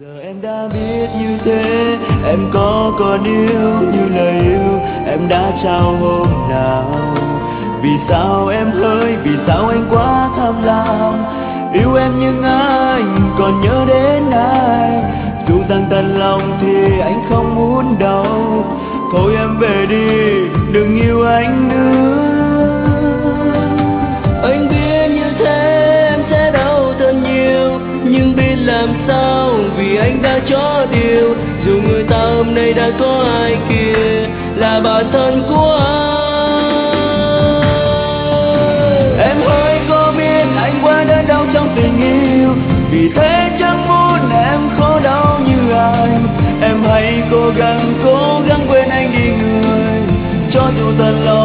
Giờ em đã biết như thế, em có còn yêu như lời yêu em đã trao hôm nào. Vì sao em hỡi, vì sao anh quá tham lam, yêu em nhưng anh còn nhớ đến ai. Dù rằng tận lòng thì anh không muốn đâu, thôi em về đi, đừng yêu anh nữa. Anh biết như thế em sẽ đau thật nhiều, nhưng biết làm sao vì anh đã cho điều. Dù người ta hôm nay đã có ai kia là bạn thân của anh. Em hỡi có biết anh quá đớn đau trong tình yêu, vì thế chẳng muốn em khổ đau như anh. Em hãy cố gắng quên anh đi người, cho dù thật lòng